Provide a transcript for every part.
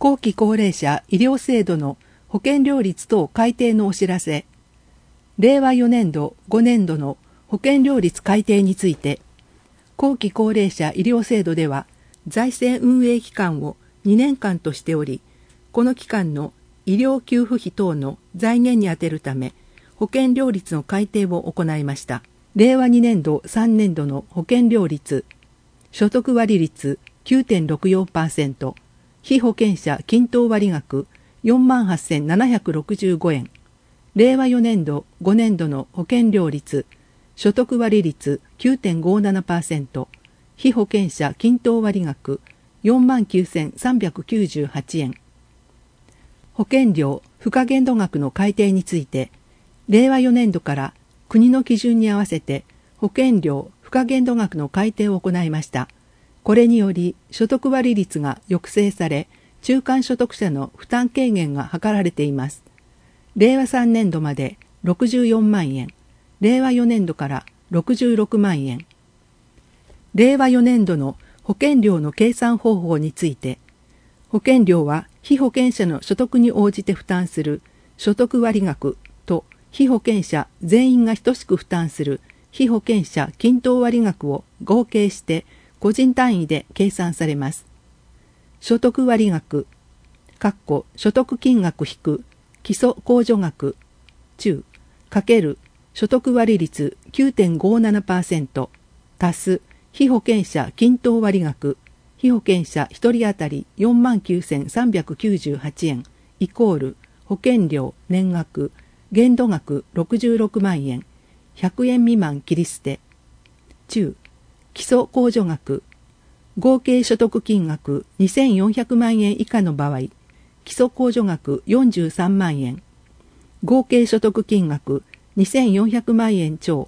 後期高齢者医療制度の保険料率等改定のお知らせ。令和4年度5年度の保険料率改定について、後期高齢者医療制度では財政運営期間を2年間としており、この期間の医療給付費等の財源に充てるため、保険料率の改定を行いました。令和2年度3年度の保険料率、所得割率 9.64%、被保険者均等割額 48,765 円。令和4年度5年度の保険料率、所得割率 9.57%、被保険者均等割額 49,398 円。保険料付加限度額の改定について、令和4年度から国の基準に合わせて保険料付加限度額の改定を行いました。これにより所得割率が抑制され、中間所得者の負担軽減が図られています。令和3年度まで64万円、令和4年度から66万円。令和4年度の保険料の計算方法について、保険料は被保険者の所得に応じて負担する所得割額と被保険者全員が等しく負担する被保険者均等割額を合計して個人単位で計算されます。所得割額、所得金額引く基礎控除額中×所得割率 9.57% 足す被保険者均等割額被保険者1人当たり 49,398 円イコール保険料年額限度額66万円100円未満切り捨て中基礎控除額合計所得金額2400万円以下の場合基礎控除額43万円合計所得金額2400万円超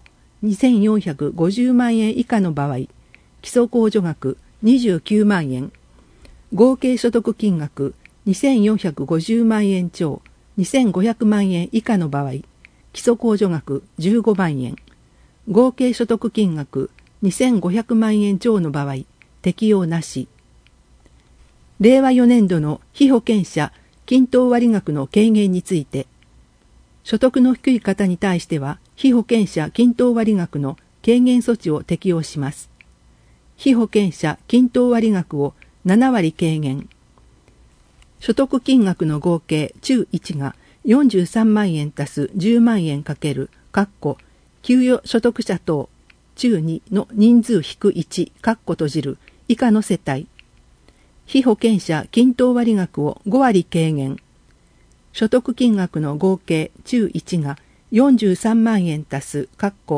2450万円以下の場合基礎控除額29万円合計所得金額2450万円超2500万円以下の場合基礎控除額15万円合計所得金額2500万円超の場合適用なし。令和4年度の被保険者均等割額の軽減について、所得の低い方に対しては被保険者均等割額の軽減措置を適用します。被保険者均等割額を7割軽減。所得金額の合計中1が43万円足す10万円かける給与所得者等中2の人数引く1閉じる以下の世帯。被保険者均等割額を5割軽減。所得金額の合計中1が43万円足す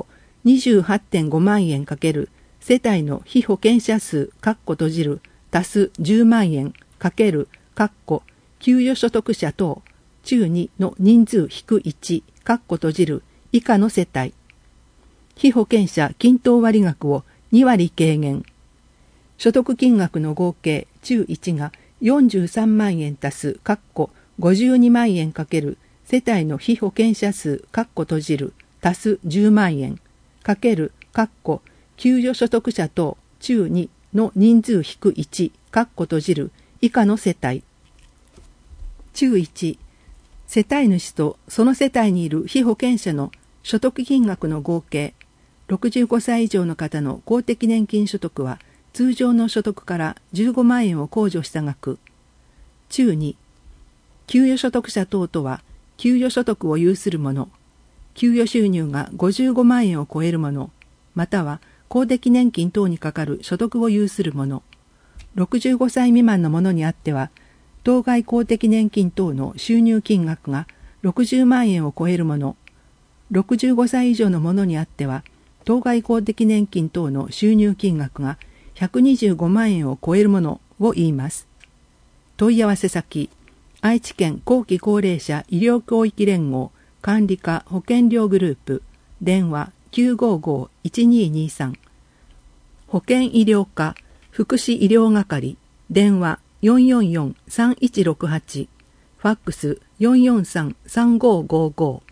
28.5 万円かける世帯の被保険者数閉じる足す10万円かける給与所得者等中2の人数引く1閉じる以下の世帯。被保険者均等割額を2割軽減。所得金額の合計中1が43万円足す52万円かける世帯の被保険者数閉じる足す10万円かける給与所得者等中2の人数引く1閉じる以下の世帯。中1、世帯主とその世帯にいる被保険者の所得金額の合計、65歳以上の方の公的年金所得は通常の所得から15万円を控除した額。中2、給与所得者等とは給与所得を有する者、給与収入が55万円を超える者、または公的年金等にかかる所得を有する者、65歳未満の者にあっては、当該公的年金等の収入金額が60万円を超える者、65歳以上の者にあっては、当該公的年金等の収入金額が125万円を超えるものを言います。問い合わせ先、愛知県後期高齢者医療教育連合管理課保険料グループ、電話 955-1223、保険医療課福祉医療係、電話 444-3168、ファックス 443-3555